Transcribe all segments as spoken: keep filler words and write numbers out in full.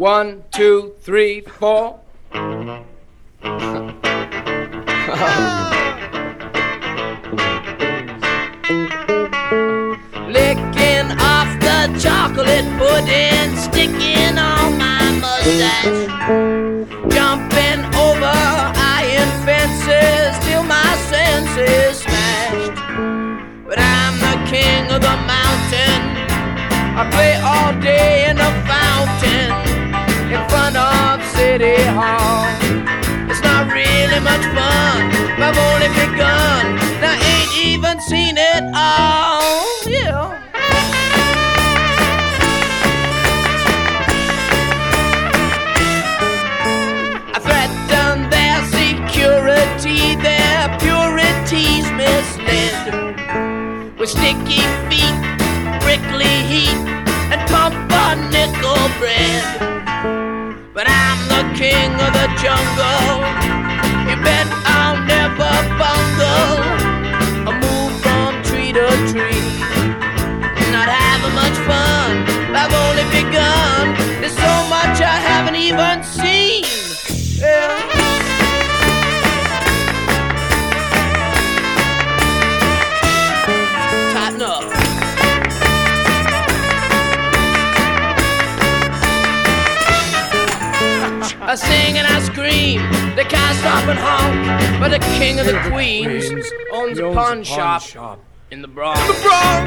One, two, three, four. Licking off the chocolate pudding, sticking on my mustache, jumping over iron fences till my senses smashed. But I'm the king of the mountain. I play all day in the fountain in front of City Hall. It's not really much fun, I've only begun, and I ain't even seen it all. Yeah. I threaten their security, their purity's misled, with sticky feet, prickly heat, and pumpernickel bread. But I'm the king of the jungle. You bet I'll never bungle. I move from tree to tree, not having much fun. I've only begun. There's so much I haven't even seen. Yeah. Tighten up. I sing and I scream, they can't stop and honk. But the king of the queens owns a pawn shop in the Bronx. The Bronx!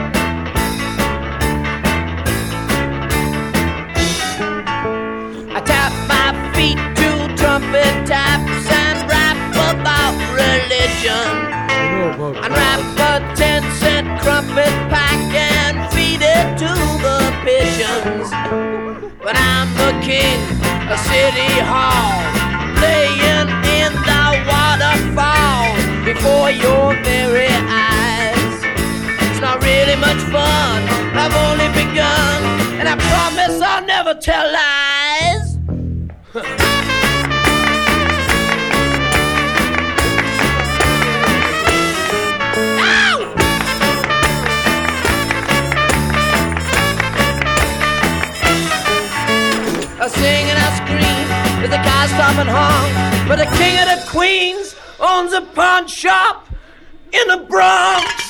I tap my feet to trumpet taps and rap about religion. And wrap a ten cent crumpet pack and feed it to the pigeons. But I'm the king of City Hall, laying in the waterfall before your very eyes. It's not really much fun, I've only begun, and I promise I'll never tell lies. I sing and I scream, but the car stop and honk. But the king of the queens owns a pawn shop in the Bronx.